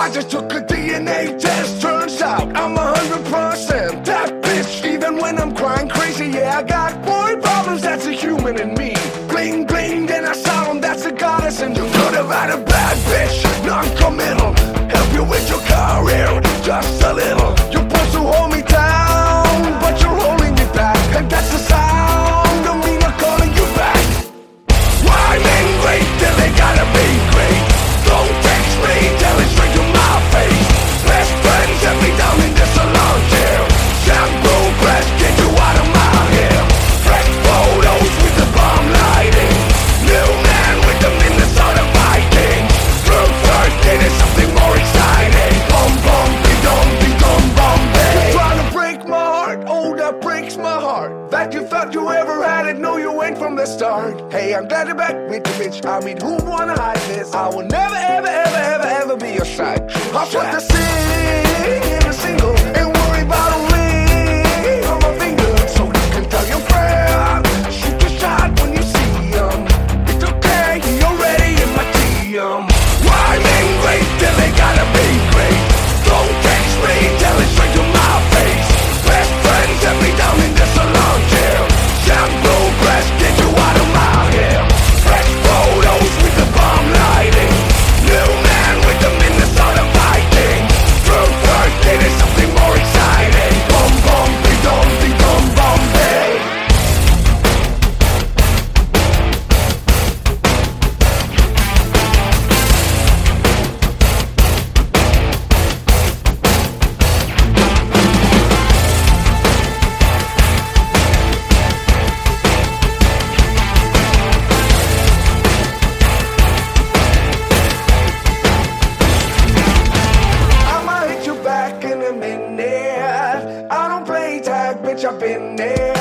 I just took a DNA test. Turns out I'm 100% that bitch. Even when I'm crying crazy, yeah, I got boy problems. That's a human in me. Bling bling, then I sound, that's a goddess. And you could have had a bad bitch, non-committal. Help you with your career, just a little. You're supposed to hold me down, but you're holding me back. And that's the sound of me not calling you back. Why men great till they gotta be great? Don't text me, tell it straight to my face. Best friends have me down in this salon chair. Shampoo press, get you out of my hair. Fresh photos with the bomb lighting. New man with the Minnesota Vikings. Through first date is something more exciting. Bum bum, be-dum, Bombay. You're trying to break my heart, oh that breaks my heart. That you thought you ever had it, no you ain't from the start. Hey, I'm glad you're back with the bitch. I mean, who wanna hide this? I will never, ever be your side. I'll put the sing in a single and worry about a ring on my finger. So you can tell your friend, shoot your shot when you see him. It's okay, you're already in my DM. Why men great till they gotta be great? Don't text me, tell it straight to my face. Best friends have me down in the salon chair. Shampoo press, get you out of my hair. Fresh photos with the bomb lighting. New man with the Minnesota Vikings. Through first date is something more exciting. Bum bum, be-dum, Bombay. I'ma hit you back in a minute. I don't play tag, bitch, I've been there.